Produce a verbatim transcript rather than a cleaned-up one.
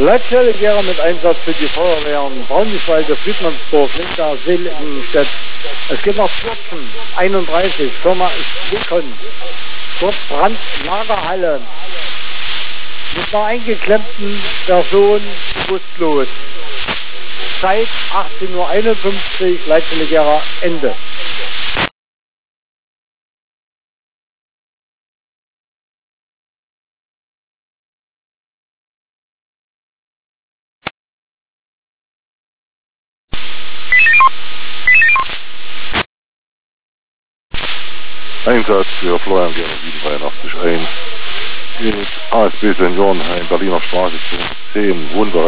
Leitstelle mit Einsatz für die Feuerwehren Braunschweig, Friedmannsdorf, Linda, Seligenstedt. Es gibt noch vierzehn, einunddreißig, Firma Stekon. Dort Brand Lagerhalle. Mit einer eingeklemmten Person bewusstlos. Zeit achtzehn Uhr einundfünfzig, Leitstelle Gera, Ende. Einsatz für Florian Gera sieben drei eins. Geht A S B Seniorenheim, Berliner Straße zehn, Wohnbereich.